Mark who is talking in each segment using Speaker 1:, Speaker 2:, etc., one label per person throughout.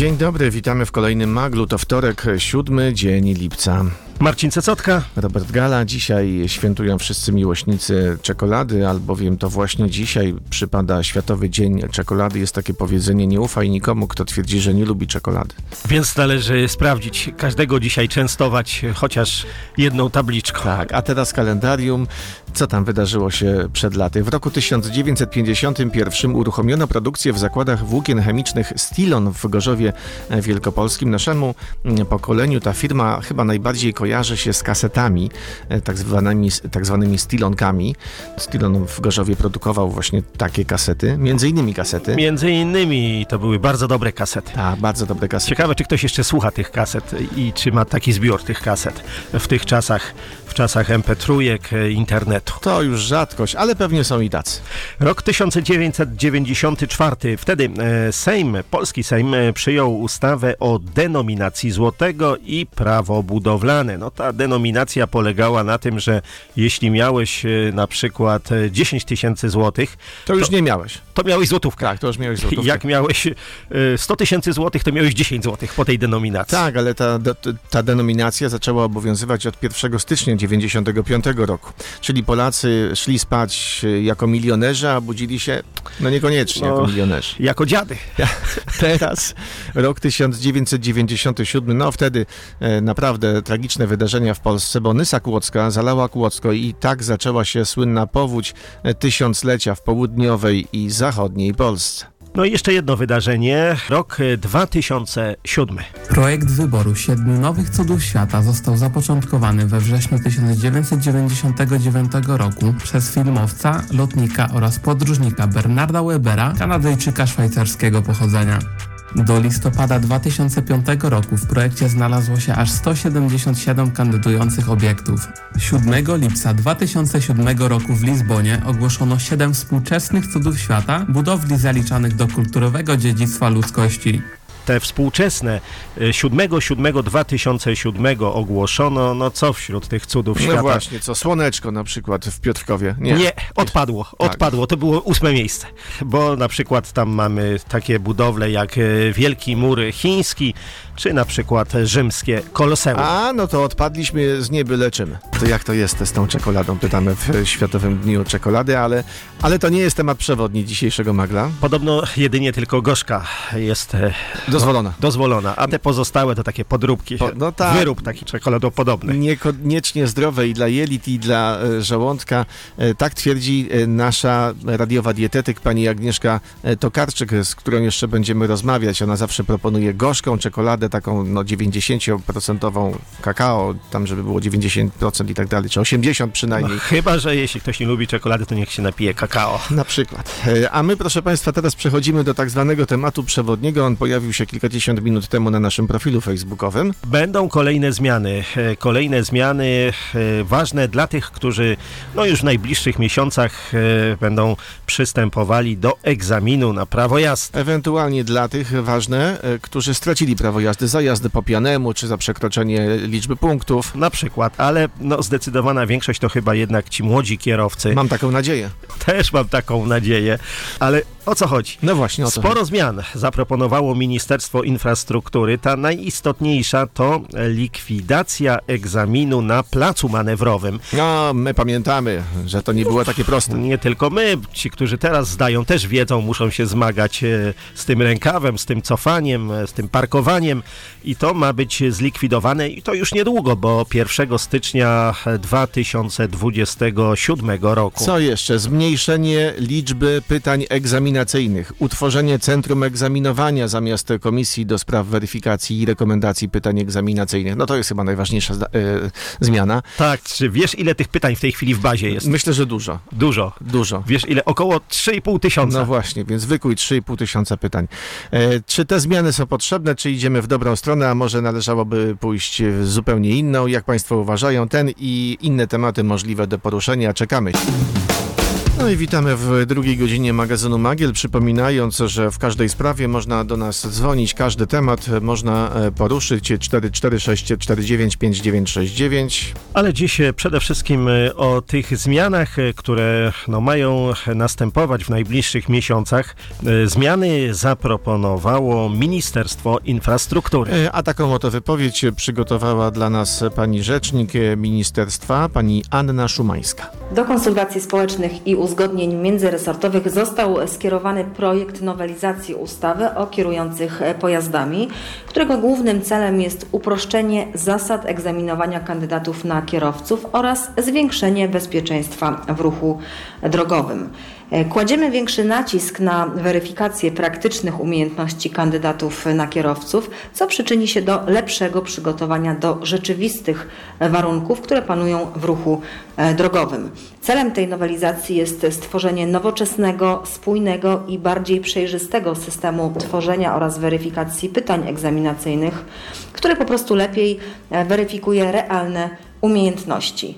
Speaker 1: Dzień dobry, witamy w kolejnym Maglu. To wtorek, 7 dzień lipca.
Speaker 2: Marcin Cecotka.
Speaker 1: Robert Gala. Dzisiaj świętują wszyscy miłośnicy czekolady, albowiem to właśnie dzisiaj przypada Światowy Dzień Czekolady. Jest takie powiedzenie: nie ufaj nikomu, kto twierdzi, że nie lubi czekolady.
Speaker 2: Więc należy sprawdzić, każdego dzisiaj częstować chociaż jedną tabliczką.
Speaker 1: Tak, a teraz kalendarium. Co tam wydarzyło się przed laty? W roku 1951 uruchomiono produkcję w zakładach włókien chemicznych Stilon w Gorzowie Wielkopolskim. Naszemu pokoleniu ta firma chyba najbardziej kojarzy się z kasetami, tak zwanymi Stilonkami. Stilon w Gorzowie produkował właśnie takie kasety, między innymi kasety.
Speaker 2: Między innymi to były bardzo dobre kasety.
Speaker 1: Tak, bardzo dobre kasety.
Speaker 2: Ciekawe, czy ktoś jeszcze słucha tych kaset i czy ma taki zbiór tych kaset w tych czasach, w czasach MP3, internetu.
Speaker 1: To już rzadkość, ale pewnie są i tacy.
Speaker 2: Rok 1994. Wtedy polski Sejm przyjął ustawę o denominacji złotego i prawo budowlane. No, ta denominacja polegała na tym, że jeśli miałeś na przykład 10 tysięcy złotych,
Speaker 1: to już nie miałeś.
Speaker 2: To miałeś złotówkę.
Speaker 1: Tak, to już miałeś złotówkę.
Speaker 2: Jak miałeś 100 tysięcy złotych, to miałeś 10 złotych po tej denominacji.
Speaker 1: Tak, ale ta denominacja zaczęła obowiązywać od 1 stycznia 1995 roku. Czyli Polacy szli spać jako milionerzy, a budzili się niekoniecznie jako milionerzy.
Speaker 2: Jako dziady.
Speaker 1: Teraz rok 1997, wtedy naprawdę tragiczne wydarzenia w Polsce, bo Nysa Kłodzka zalała Kłodzko i tak zaczęła się słynna powódź tysiąclecia w południowej i zachodniej Polsce.
Speaker 2: No i jeszcze jedno wydarzenie, rok 2007.
Speaker 3: Projekt wyboru 7 nowych cudów świata został zapoczątkowany we wrześniu 1999 roku przez filmowca, lotnika oraz podróżnika Bernarda Webera, Kanadyjczyka szwajcarskiego pochodzenia. Do listopada 2005 roku w projekcie znalazło się aż 177 kandydujących obiektów. 7 lipca 2007 roku w Lizbonie ogłoszono 7 współczesnych cudów świata, budowli zaliczanych do kulturowego dziedzictwa ludzkości.
Speaker 2: Te współczesne 7.7.2007 ogłoszono, co wśród tych cudów świata?
Speaker 1: No właśnie, Słoneczko na przykład w Piotrkowie.
Speaker 2: Nie, odpadło. To było 8 miejsce, bo na przykład tam mamy takie budowle jak Wielki Mur Chiński, czy na przykład rzymskie Koloseum.
Speaker 1: To odpadliśmy z nieby leczymy. To jak to jest z tą czekoladą? Pytamy w Światowym Dniu Czekolady, ale to nie jest temat przewodni dzisiejszego Magla.
Speaker 2: Podobno jedynie tylko gorzka jest dozwolona, a te pozostałe to takie podróbki. Wyrób taki czekoladopodobny.
Speaker 1: Niekoniecznie zdrowe i dla jelit, i dla żołądka. Tak twierdzi nasza radiowa dietetyk, pani Agnieszka Tokarczyk, z którą jeszcze będziemy rozmawiać. Ona zawsze proponuje gorzką czekoladę, taką 90% kakao, tam żeby było 90% i tak dalej, czy 80% przynajmniej.
Speaker 2: Chyba że jeśli ktoś nie lubi czekolady, to niech się napije kakao.
Speaker 1: Na przykład. A my, proszę Państwa, teraz przechodzimy do tak zwanego tematu przewodniego. On pojawił się kilkadziesiąt minut temu na naszym profilu facebookowym.
Speaker 2: Będą kolejne zmiany ważne dla tych, którzy już w najbliższych miesiącach będą przystępowali do egzaminu na prawo jazdy.
Speaker 1: Ewentualnie dla tych ważne, którzy stracili prawo jazdy za jazdę po pijanemu, czy za przekroczenie liczby punktów.
Speaker 2: Na przykład, ale zdecydowana większość to chyba jednak ci młodzi kierowcy.
Speaker 1: Mam taką nadzieję.
Speaker 2: Też mam taką nadzieję, ale o co chodzi?
Speaker 1: No właśnie,
Speaker 2: Sporo zmian zaproponowało Ministerstwo Infrastruktury. Ta najistotniejsza to likwidacja egzaminu na placu manewrowym.
Speaker 1: My pamiętamy, że to nie było takie proste.
Speaker 2: Nie tylko my, ci, którzy teraz zdają, też wiedzą, muszą się zmagać z tym rękawem, z tym cofaniem, z tym parkowaniem i to ma być zlikwidowane i to już niedługo, bo 1 stycznia 2027 roku.
Speaker 1: Co jeszcze? Zmniejszenie liczby pytań egzaminacyjnych, utworzenie centrum egzaminowania zamiast komisji do spraw weryfikacji i rekomendacji pytań egzaminacyjnych. To jest chyba najważniejsza zmiana.
Speaker 2: Tak, czy wiesz, ile tych pytań w tej chwili w bazie jest?
Speaker 1: Myślę, że dużo.
Speaker 2: Dużo. Wiesz, ile? Około 3,5 tysiąca.
Speaker 1: No właśnie, więc wykuj 3,5 tysiąca pytań. Czy te zmiany są potrzebne, czy idziemy w dobrą stronę, a może należałoby pójść w zupełnie inną? Jak Państwo uważają, ten i inne tematy możliwe do poruszenia. Czekamy. No i witamy w drugiej godzinie magazynu Magiel, przypominając, że w każdej sprawie można do nas dzwonić, każdy temat można poruszyć, 446 49 5969.
Speaker 2: Ale dziś przede wszystkim o tych zmianach, które mają następować w najbliższych miesiącach. Zmiany zaproponowało Ministerstwo Infrastruktury.
Speaker 1: A taką oto wypowiedź przygotowała dla nas pani rzecznik ministerstwa, pani Anna Szumańska.
Speaker 4: Do konsultacji społecznych i uzgodnień międzyresortowych został skierowany projekt nowelizacji ustawy o kierujących pojazdami, którego głównym celem jest uproszczenie zasad egzaminowania kandydatów na kierowców oraz zwiększenie bezpieczeństwa w ruchu drogowym. Kładziemy większy nacisk na weryfikację praktycznych umiejętności kandydatów na kierowców, co przyczyni się do lepszego przygotowania do rzeczywistych warunków, które panują w ruchu drogowym. Celem tej nowelizacji jest stworzenie nowoczesnego, spójnego i bardziej przejrzystego systemu tworzenia oraz weryfikacji pytań egzaminacyjnych, który po prostu lepiej weryfikuje realne umiejętności.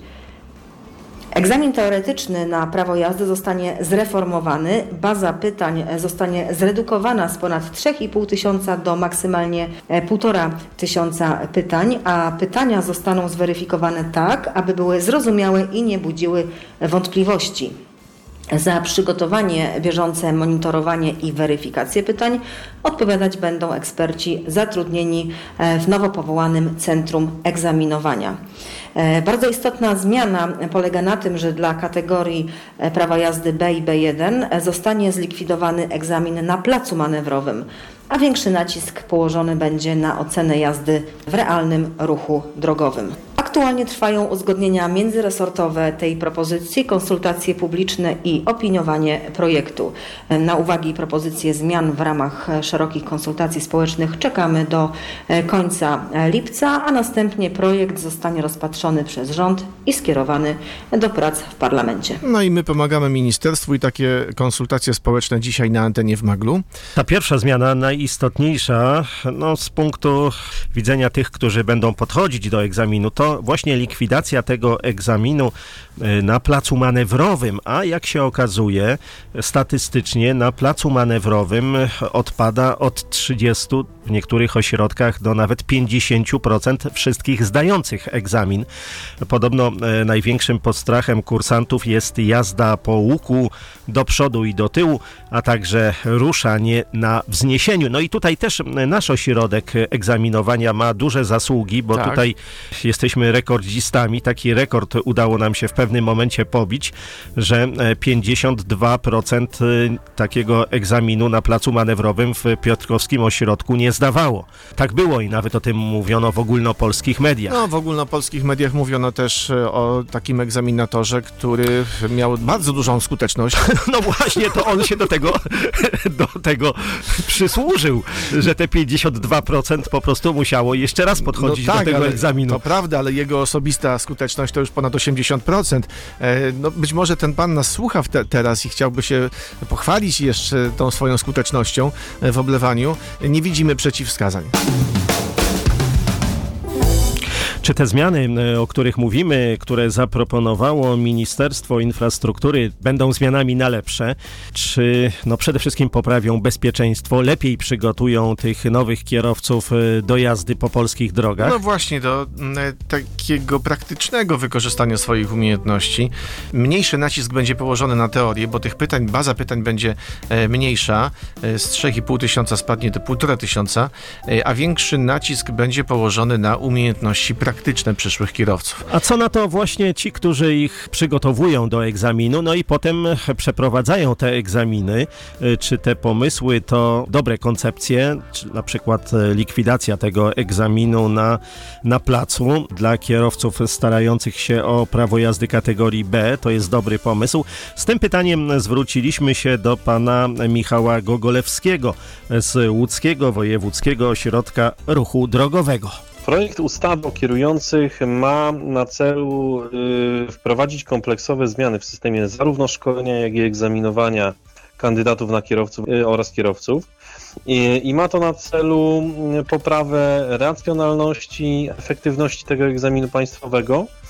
Speaker 4: Egzamin teoretyczny na prawo jazdy zostanie zreformowany, baza pytań zostanie zredukowana z ponad 3,5 tysiąca do maksymalnie 1,5 tysiąca pytań, a pytania zostaną zweryfikowane tak, aby były zrozumiałe i nie budziły wątpliwości. Za przygotowanie, bieżące monitorowanie i weryfikację pytań odpowiadać będą eksperci zatrudnieni w nowo powołanym Centrum Egzaminowania. Bardzo istotna zmiana polega na tym, że dla kategorii prawa jazdy B i B1 zostanie zlikwidowany egzamin na placu manewrowym, a większy nacisk położony będzie na ocenę jazdy w realnym ruchu drogowym. Aktualnie trwają uzgodnienia międzyresortowe tej propozycji, konsultacje publiczne i opiniowanie projektu. Na uwagi i propozycje zmian w ramach szerokich konsultacji społecznych czekamy do końca lipca, a następnie projekt zostanie rozpatrzony przez rząd i skierowany do prac w parlamencie.
Speaker 1: No i my pomagamy ministerstwu i takie konsultacje społeczne dzisiaj na antenie w Maglu.
Speaker 2: Ta pierwsza zmiana, najistotniejsza, z punktu widzenia tych, którzy będą podchodzić do egzaminu, to właśnie likwidacja tego egzaminu na placu manewrowym, a jak się okazuje, statystycznie na placu manewrowym odpada od 30, w niektórych ośrodkach do nawet 50% wszystkich zdających egzamin. Podobno największym postrachem kursantów jest jazda po łuku do przodu i do tyłu, a także ruszanie na wzniesieniu. No i tutaj też nasz ośrodek egzaminowania ma duże zasługi, bo tutaj jesteśmy rekordzistami. Taki rekord udało nam się w pewnym momencie pobić, że 52% takiego egzaminu na placu manewrowym w Piotrkowskim Ośrodku nie zdawało. Tak było i nawet o tym mówiono w ogólnopolskich mediach.
Speaker 1: No, w ogólnopolskich mediach mówiono też o takim egzaminatorze, który miał bardzo dużą skuteczność.
Speaker 2: No właśnie, to on się do tego przysłużył, że te 52% po prostu musiało jeszcze raz podchodzić do tego egzaminu.
Speaker 1: To prawda, ale jego osobista skuteczność to już ponad 80%. Być może ten pan nas słucha teraz i chciałby się pochwalić jeszcze tą swoją skutecznością w oblewaniu. Nie widzimy przeciwwskazań.
Speaker 2: Czy te zmiany, o których mówimy, które zaproponowało Ministerstwo Infrastruktury, będą zmianami na lepsze? Czy przede wszystkim poprawią bezpieczeństwo, lepiej przygotują tych nowych kierowców do jazdy po polskich drogach?
Speaker 1: No właśnie, do takiego praktycznego wykorzystania swoich umiejętności. Mniejszy nacisk będzie położony na teorię, bo tych pytań, baza pytań będzie mniejsza. Z 3,5 tysiąca spadnie do 1,5 tysiąca, a większy nacisk będzie położony na umiejętności praktyczne przyszłych kierowców.
Speaker 2: A co na to właśnie ci, którzy ich przygotowują do egzaminu, no i potem przeprowadzają te egzaminy? Czy te pomysły to dobre koncepcje, czy na przykład likwidacja tego egzaminu na placu dla kierowców starających się o prawo jazdy kategorii B, to jest dobry pomysł? Z tym pytaniem zwróciliśmy się do pana Michała Gogolewskiego z Łódzkiego Wojewódzkiego Ośrodka Ruchu Drogowego.
Speaker 5: Projekt ustawy o kierujących ma na celu wprowadzić kompleksowe zmiany w systemie zarówno szkolenia, jak i egzaminowania kandydatów na kierowców oraz kierowców. I ma to na celu poprawę racjonalności, efektywności tego egzaminu państwowego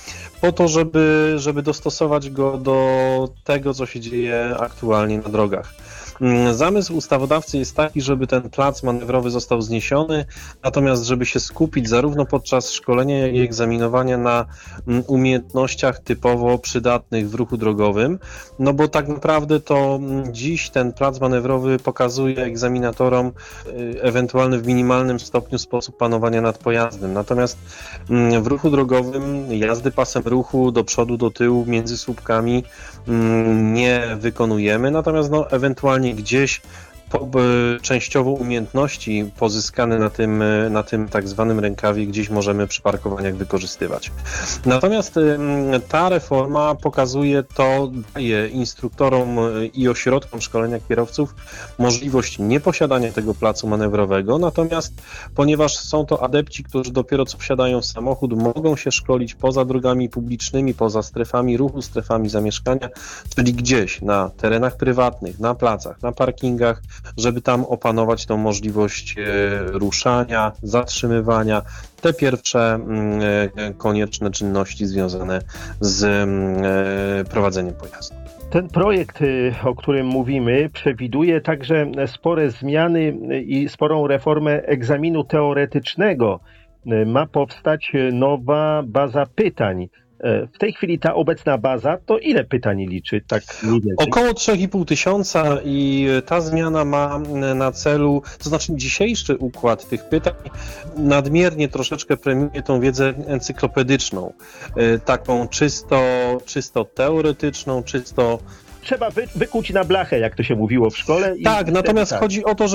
Speaker 5: po to, żeby dostosować go do tego, co się dzieje aktualnie na drogach. Zamysł ustawodawcy jest taki, żeby ten plac manewrowy został zniesiony, natomiast żeby się skupić zarówno podczas szkolenia, jak i egzaminowania na umiejętnościach typowo przydatnych w ruchu drogowym, no bo tak naprawdę to dziś ten plac manewrowy pokazuje egzaminatorom ewentualny w minimalnym stopniu sposób panowania nad pojazdem. Natomiast w ruchu drogowym jazdy pasem ruchu do przodu, do tyłu, między słupkami nie wykonujemy, natomiast ewentualnie gdzieś częściowo umiejętności pozyskane na tym tak zwanym rękawie gdzieś możemy przy parkowaniach wykorzystywać. Natomiast ta reforma daje instruktorom i ośrodkom szkolenia kierowców możliwość nieposiadania tego placu manewrowego, natomiast ponieważ są to adepci, którzy dopiero co wsiadają w samochód, mogą się szkolić poza drogami publicznymi, poza strefami ruchu, strefami zamieszkania, czyli gdzieś na terenach prywatnych, na placach, na parkingach, żeby tam opanować tą możliwość ruszania, zatrzymywania, te pierwsze konieczne czynności związane z prowadzeniem pojazdu.
Speaker 2: Ten projekt, o którym mówimy, przewiduje także spore zmiany i sporą reformę egzaminu teoretycznego. Ma powstać nowa baza pytań. W tej chwili ta obecna baza to ile pytań liczy? Tak mniej więcej?
Speaker 5: Około 3,5 tysiąca i ta zmiana ma na celu, to znaczy dzisiejszy układ tych pytań nadmiernie troszeczkę premiuje tą wiedzę encyklopedyczną, taką czysto teoretyczną,
Speaker 2: Trzeba wykuć na blachę, jak to się mówiło w szkole.
Speaker 5: Tak, natomiast chodzi o to,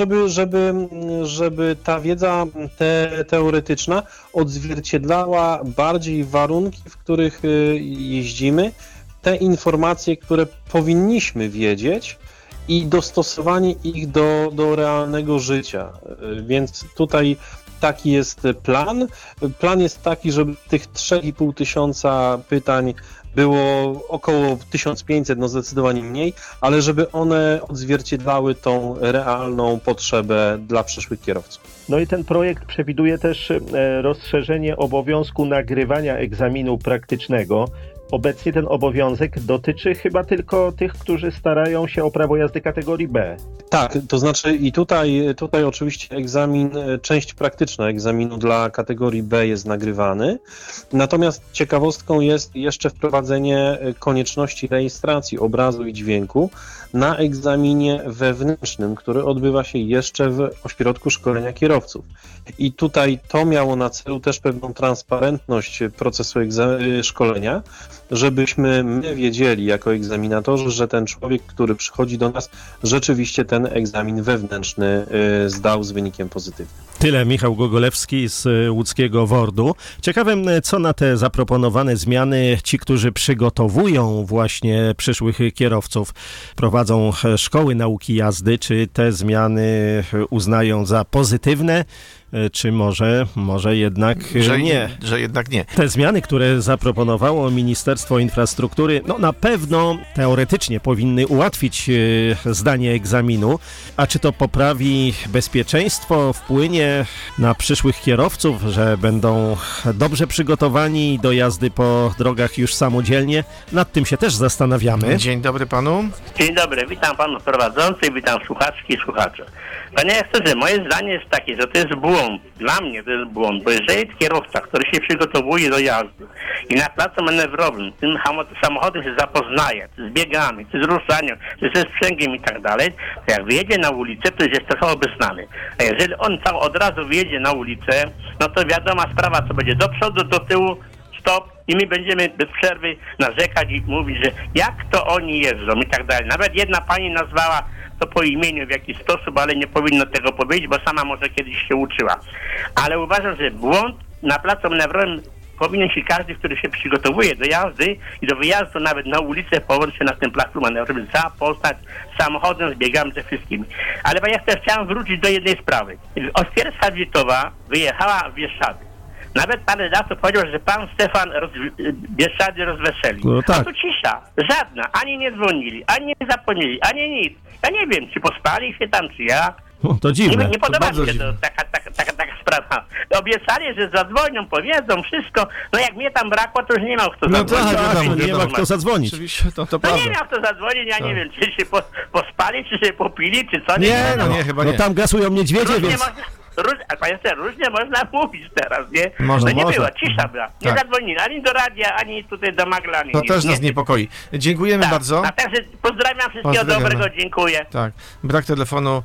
Speaker 5: żeby ta wiedza teoretyczna odzwierciedlała bardziej warunki, w których jeździmy, te informacje, które powinniśmy wiedzieć i dostosowanie ich do realnego życia. Więc tutaj taki jest plan. Plan jest taki, żeby tych 3,5 tysiąca pytań było około 1500, zdecydowanie mniej, ale żeby one odzwierciedlały tą realną potrzebę dla przyszłych kierowców.
Speaker 2: No i ten projekt przewiduje też rozszerzenie obowiązku nagrywania egzaminu praktycznego. Obecnie ten obowiązek dotyczy chyba tylko tych, którzy starają się o prawo jazdy kategorii B.
Speaker 5: Tak, to znaczy i tutaj oczywiście część praktyczna egzaminu dla kategorii B jest nagrywany, natomiast ciekawostką jest jeszcze wprowadzenie konieczności rejestracji obrazu i dźwięku na egzaminie wewnętrznym, który odbywa się jeszcze w ośrodku szkolenia kierowców. I tutaj to miało na celu też pewną transparentność procesu szkolenia, żebyśmy my wiedzieli jako egzaminatorzy, że ten człowiek, który przychodzi do nas, rzeczywiście ten egzamin wewnętrzny zdał z wynikiem pozytywnym.
Speaker 2: Tyle Michał Gogolewski z łódzkiego WORD-u. Ciekawym, co na te zaproponowane zmiany ci, którzy przygotowują właśnie przyszłych kierowców, prowadzą szkoły nauki jazdy, czy te zmiany uznają za pozytywne, czy może jednak nie.
Speaker 1: Że jednak nie.
Speaker 2: Te zmiany, które zaproponowało Ministerstwo Infrastruktury, na pewno teoretycznie powinny ułatwić zdanie egzaminu, a czy to poprawi bezpieczeństwo, wpłynie na przyszłych kierowców, że będą dobrze przygotowani do jazdy po drogach już samodzielnie? Nad tym się też zastanawiamy.
Speaker 1: Dzień dobry panu.
Speaker 6: Dzień dobry, witam panów prowadzących, witam słuchaczki i słuchaczy. Panie aktorze, moje zdanie jest takie, że to jest błąd. Dla mnie to jest błąd, bo jeżeli kierowca, który się przygotowuje do jazdy i na placu manewrowym tym samochodem się zapoznaje, czy z biegami, czy z ruszaniem, czy ze sprzęgiem i tak dalej, to jak wyjedzie na ulicę, to jest trochę obeznany. A jeżeli on od razu wyjedzie na ulicę, no to wiadoma sprawa, co będzie do przodu, do tyłu, stop i my będziemy bez przerwy narzekać i mówić, że jak to oni jeżdżą i tak dalej. Nawet jedna pani nazwała to po imieniu w jakiś sposób, ale nie powinno tego powiedzieć, bo sama może kiedyś się uczyła. Ale uważam, że błąd na placu manewrowym powinien się każdy, który się przygotowuje do jazdy i do wyjazdu nawet na ulicę, powoli się na tym placu manewrowym zapoznać z samochodem, z biegami, ze wszystkimi. Ale ja też chciałem wrócić do jednej sprawy. Oświerska Witowa wyjechała w Bieszczady. Nawet pan redaktor powiedział, że pan Stefan Bieszczady rozweseli.
Speaker 2: No tak.
Speaker 6: A tu cisza, żadna. Ani nie dzwonili, ani nie zapomnieli, ani nic. Ja nie wiem, czy pospali się tam, czy jak.
Speaker 2: To dziwne.
Speaker 6: Nie podoba mi się
Speaker 1: dziwne.
Speaker 6: taka sprawa. obiecali, że zadzwonią, powiedzą wszystko. No jak mnie tam brakło, to już nie miał kto zadzwonić.
Speaker 1: wiadomo,
Speaker 2: nie ma kto zadzwonić.
Speaker 1: Oczywiście, to
Speaker 6: No
Speaker 1: prawda.
Speaker 6: nie miał kto zadzwonić, ja nie wiem, czy się pospali, czy się popili, czy co.
Speaker 1: Nie, no nie, chyba
Speaker 2: No
Speaker 1: nie.
Speaker 2: tam gasują niedźwiedzie,
Speaker 6: Różnie
Speaker 2: więc...
Speaker 6: różnie można mówić teraz, nie?
Speaker 1: Można,
Speaker 6: no nie
Speaker 1: można.
Speaker 6: było, cisza była. Nie
Speaker 1: Tak.
Speaker 6: zadzwonili ani do radia, ani tutaj do Magla, ani
Speaker 1: To
Speaker 6: nic,
Speaker 1: też
Speaker 6: nie?
Speaker 1: nas niepokoi. Dziękujemy
Speaker 6: Tak.
Speaker 1: bardzo.
Speaker 6: A także pozdrawiam, wszystkiego
Speaker 1: Pozdrawiamy.
Speaker 6: dobrego, dziękuję.
Speaker 1: Tak, brak telefonu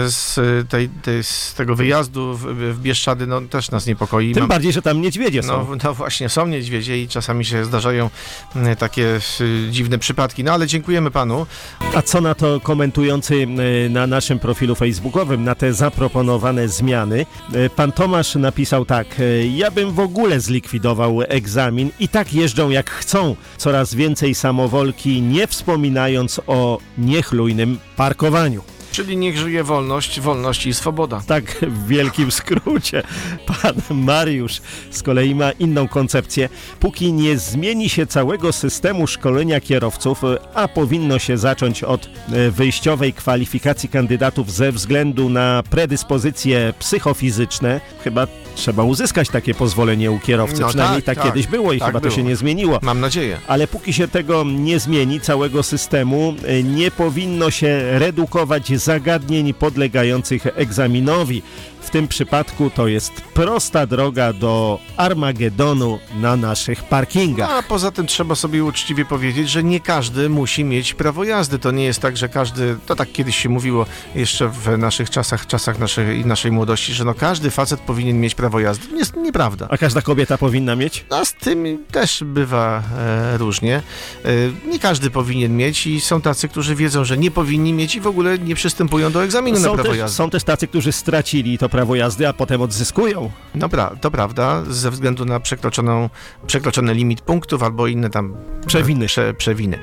Speaker 1: z tego wyjazdu w Bieszczady, no też nas niepokoi.
Speaker 2: Tym bardziej, że tam niedźwiedzie są.
Speaker 1: No właśnie, są niedźwiedzie i czasami się zdarzają takie dziwne przypadki. No ale dziękujemy panu.
Speaker 2: A co na to komentujący na naszym profilu facebookowym, na te zaproponowane zmiany? Pan Tomasz napisał tak: ja bym w ogóle zlikwidował egzamin i tak jeżdżą jak chcą. Coraz więcej samowolki, nie wspominając o niechlujnym parkowaniu.
Speaker 1: Czyli niech żyje wolność i swoboda.
Speaker 2: Tak w wielkim skrócie. Pan Mariusz z kolei ma inną koncepcję. Póki nie zmieni się całego systemu szkolenia kierowców, a powinno się zacząć od wyjściowej kwalifikacji kandydatów ze względu na predyspozycje psychofizyczne, chyba trzeba uzyskać takie pozwolenie u kierowcy.
Speaker 1: No
Speaker 2: Przynajmniej
Speaker 1: tak,
Speaker 2: tak kiedyś było i
Speaker 1: tak
Speaker 2: chyba to
Speaker 1: było.
Speaker 2: się nie zmieniło.
Speaker 1: Mam nadzieję.
Speaker 2: Ale póki się tego nie zmieni, całego systemu, nie powinno się redukować zagadnień podlegających egzaminowi. W tym przypadku to jest prosta droga do Armagedonu na naszych parkingach.
Speaker 1: A poza tym trzeba sobie uczciwie powiedzieć, że nie każdy musi mieć prawo jazdy. To nie jest tak, że każdy, to tak kiedyś się mówiło jeszcze w naszych czasach naszej młodości, że no każdy facet powinien mieć prawo jazdy. To jest nieprawda.
Speaker 2: A każda kobieta powinna mieć?
Speaker 1: No z tym też bywa różnie. Nie każdy powinien mieć i są tacy, którzy wiedzą, że nie powinni mieć i w ogóle nie przystępują do egzaminu na prawo jazdy.
Speaker 2: Są też tacy, którzy stracili to prawo jazdy, a potem odzyskują.
Speaker 1: No to prawda, ze względu na przekroczony limit punktów albo inne tam przewiny.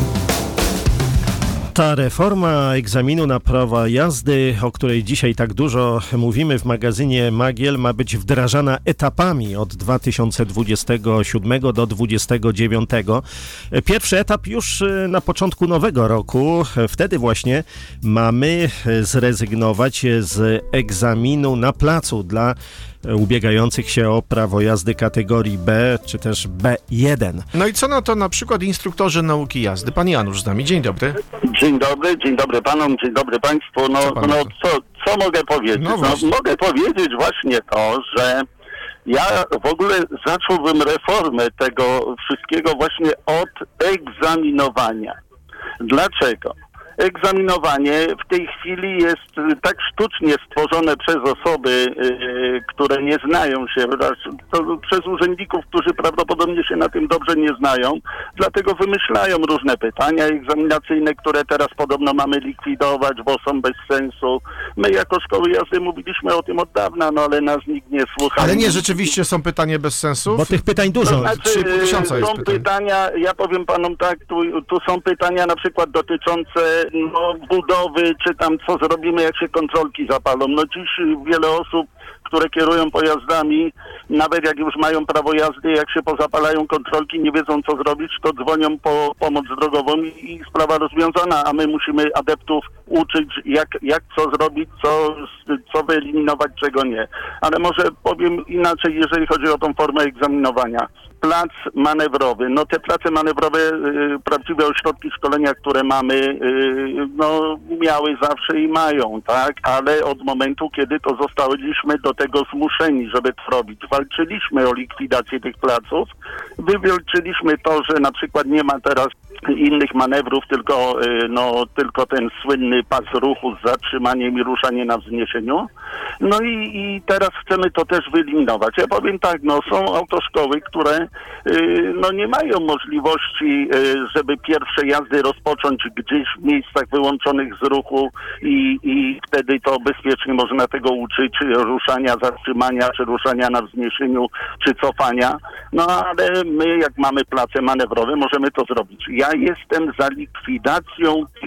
Speaker 2: Ta reforma egzaminu na prawo jazdy, o której dzisiaj tak dużo mówimy w magazynie Magiel, ma być wdrażana etapami od 2027 do 2029. Pierwszy etap już na początku nowego roku. Wtedy właśnie mamy zrezygnować z egzaminu na placu dla ubiegających się o prawo jazdy kategorii B czy też B1.
Speaker 1: No i co na to na przykład instruktorzy nauki jazdy? Pan Janusz z nami. Dzień dobry.
Speaker 7: Dzień dobry panom, dzień dobry państwu. Co mogę powiedzieć?
Speaker 1: No właśnie.
Speaker 7: Mogę powiedzieć właśnie to, że ja w ogóle zacząłbym reformę tego wszystkiego właśnie od egzaminowania. Dlaczego? Egzaminowanie w tej chwili jest tak sztucznie stworzone przez osoby, które nie znają się, przez urzędników, którzy prawdopodobnie się na tym dobrze nie znają, dlatego wymyślają różne pytania egzaminacyjne, które teraz podobno mamy likwidować, bo są bez sensu. My jako szkoły jazdy mówiliśmy o tym od dawna, no ale nas nikt nie słucha.
Speaker 1: Ale nie, rzeczywiście są pytania bez sensu?
Speaker 2: Bo tych pytań dużo.
Speaker 1: 3,5 tysiąca jest
Speaker 7: są
Speaker 1: pytań.
Speaker 7: pytania, ja powiem panom tak, tu są pytania na przykład dotyczące budowy, czy tam co zrobimy, jak się kontrolki zapalą. No dziś wiele osób, które kierują pojazdami, nawet jak już mają prawo jazdy, jak się pozapalają kontrolki, nie wiedzą co zrobić, to dzwonią po pomoc drogową i sprawa rozwiązana, a my musimy adeptów uczyć, jak co zrobić, co wyeliminować, czego nie. Ale może powiem inaczej, jeżeli chodzi o tą formę egzaminowania. Plac manewrowy. No te place manewrowe, prawdziwe ośrodki szkolenia, które mamy, miały zawsze i mają, tak? Ale od momentu, kiedy to zostaliśmy do tego zmuszeni, żeby to robić, walczyliśmy o likwidację tych placów, wywalczyliśmy to, że na przykład nie ma teraz innych manewrów, tylko ten słynny pas ruchu z zatrzymaniem i ruszanie na wzniesieniu. No i teraz chcemy to też wyeliminować. Ja powiem tak, są autoszkoły, które nie mają możliwości, żeby pierwsze jazdy rozpocząć gdzieś w miejscach wyłączonych z ruchu i wtedy to bezpiecznie można tego uczyć, ruszania, zatrzymania, czy ruszania na wzniesieniu, czy cofania. No ale my, jak mamy place manewrowe, możemy to zrobić. Ja jestem za likwidacją tych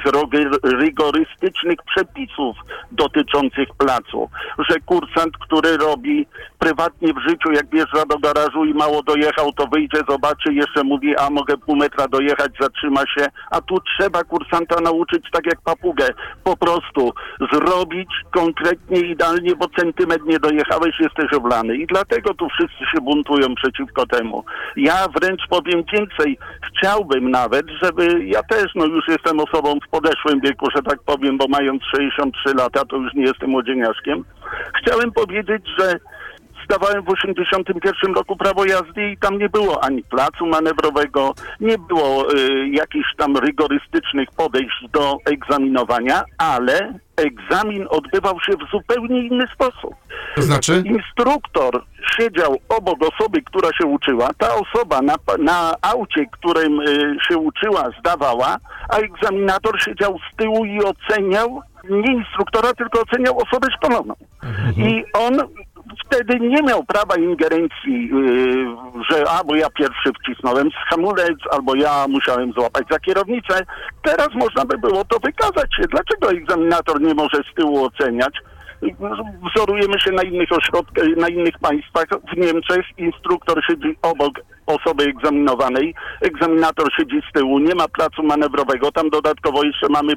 Speaker 7: rygorystycznych przepisów dotyczących placu, że kursant, który robi prywatnie w życiu, jak wjeżdża do garażu i mało dojechał, to wyjdzie, zobaczy, jeszcze mówi, a mogę pół metra dojechać, zatrzyma się, a tu trzeba kursanta nauczyć tak jak papugę, po prostu zrobić konkretnie, idealnie, bo centymetr nie dojechałeś, jesteś oblany i dlatego tu wszyscy się buntują przeciwko temu. Ja wręcz powiem więcej, chciałbym nawet, żeby, ja też już jestem osobą w podeszłym wieku, że tak powiem, bo mając 63 lata, to już nie jestem młodzieniaszkiem. Chciałem powiedzieć, że zdawałem w 1981 roku prawo jazdy i tam nie było ani placu manewrowego, nie było jakichś tam rygorystycznych podejść do egzaminowania, ale egzamin odbywał się w zupełnie inny sposób.
Speaker 1: To znaczy?
Speaker 7: Instruktor siedział obok osoby, która się uczyła, ta osoba na aucie, którym się uczyła, zdawała, a egzaminator siedział z tyłu i oceniał nie instruktora, tylko oceniał osobę szkoloną. I on wtedy nie miał prawa ingerencji, że bo ja pierwszy wcisnąłem hamulec, albo ja musiałem złapać za kierownicę. Teraz można by było to wykazać się. Dlaczego egzaminator nie może z tyłu oceniać? Wzorujemy się na innych ośrodkach, na innych państwach. W Niemczech instruktor siedzi obok osoby egzaminowanej, egzaminator siedzi z tyłu, nie ma placu manewrowego, tam dodatkowo jeszcze mamy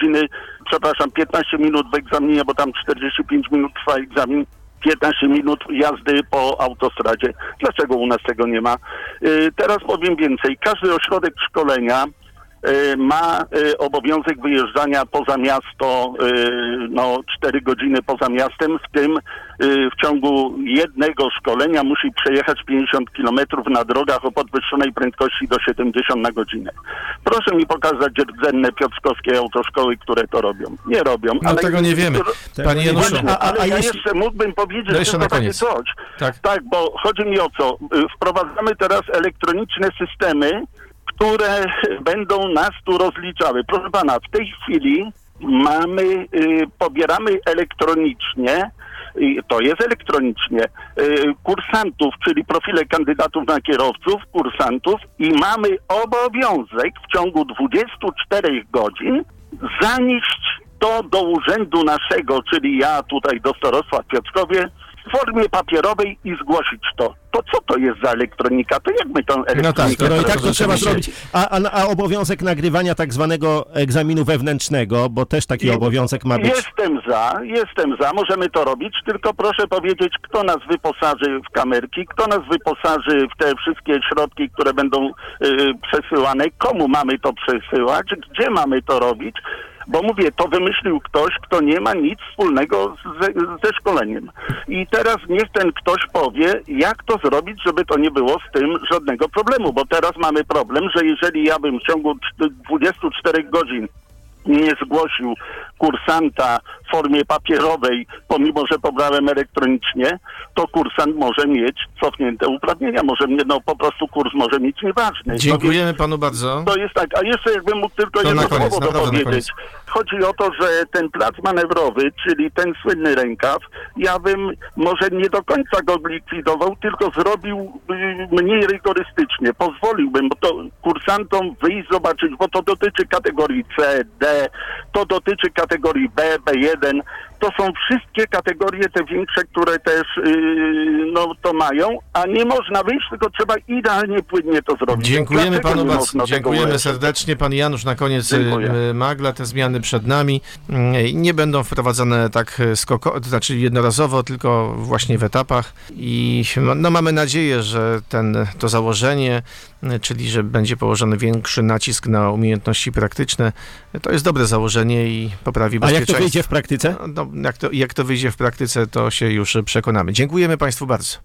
Speaker 7: 15 minut w egzaminie, bo tam 45 minut trwa egzamin. 15 minut jazdy po autostradzie. Dlaczego u nas tego nie ma? Teraz powiem więcej. Każdy ośrodek szkolenia ma obowiązek wyjeżdżania poza miasto, 4 godziny poza miastem, w tym w ciągu jednego szkolenia musi przejechać 50 km na drogach o podwyższonej prędkości do 70 na godzinę. Proszę mi pokazać rdzenne piotrkowskie autoszkoły, które to robią. Nie robią.
Speaker 1: No ale tego nie wiemy. Panie Januszu.
Speaker 7: Ale ja jeszcze mógłbym powiedzieć
Speaker 1: jeszcze takie
Speaker 7: coś.
Speaker 1: Tak,
Speaker 7: bo chodzi mi o co? Wprowadzamy teraz elektroniczne systemy, które będą nas tu rozliczały. Proszę pana, w tej chwili pobieramy elektronicznie, to jest elektronicznie, kursantów, czyli profile kandydatów na kierowców, kursantów i mamy obowiązek w ciągu 24 godzin zanieść to do urzędu naszego, czyli ja tutaj do starostwa w Piotrkowie, w formie papierowej i zgłosić to. To co to jest za elektronika? To jak my tą elektronikę...
Speaker 2: No tak, to trzeba zrobić. A obowiązek nagrywania tak zwanego egzaminu wewnętrznego, bo też taki obowiązek ma być...
Speaker 7: Jestem za, możemy to robić, tylko proszę powiedzieć, kto nas wyposaży w kamerki, kto nas wyposaży w te wszystkie środki, które będą przesyłane, komu mamy to przesyłać, gdzie mamy to robić, bo mówię, to wymyślił ktoś, kto nie ma nic wspólnego ze szkoleniem. I teraz niech ten ktoś powie, jak to zrobić, żeby to nie było z tym żadnego problemu, bo teraz mamy problem, że jeżeli ja bym w ciągu 24 godzin nie zgłosił kursanta w formie papierowej, pomimo że pobrałem elektronicznie, to kursant może mieć cofnięte uprawnienia, po prostu kurs może mieć nieważny.
Speaker 1: Dziękujemy panu bardzo.
Speaker 7: To jest tak, a jeszcze jakbym mógł tylko jedno słowo dopowiedzieć. Chodzi o to, że ten plac manewrowy, czyli ten słynny rękaw, ja bym może nie do końca go likwidował, tylko zrobił mniej rygorystycznie. Pozwoliłbym kursantom wyjść, zobaczyć, bo to dotyczy kategorii C, D, to dotyczy kategorii B, B1. To są wszystkie kategorie te większe, które też to mają, a nie można wyjść, tylko trzeba idealnie, płynnie to zrobić.
Speaker 1: Dziękujemy panu bardzo. Dziękujemy serdecznie. Pan Janusz na koniec magla. Te zmiany przed nami nie będą wprowadzane tak jednorazowo, tylko właśnie w etapach i mamy nadzieję, że to założenie, czyli że będzie położony większy nacisk na umiejętności praktyczne, to jest dobre założenie i poprawi bezpieczeństwo.
Speaker 2: A jak to wyjdzie w praktyce?
Speaker 1: Jak to wyjdzie w praktyce, to się już przekonamy. Dziękujemy państwu bardzo.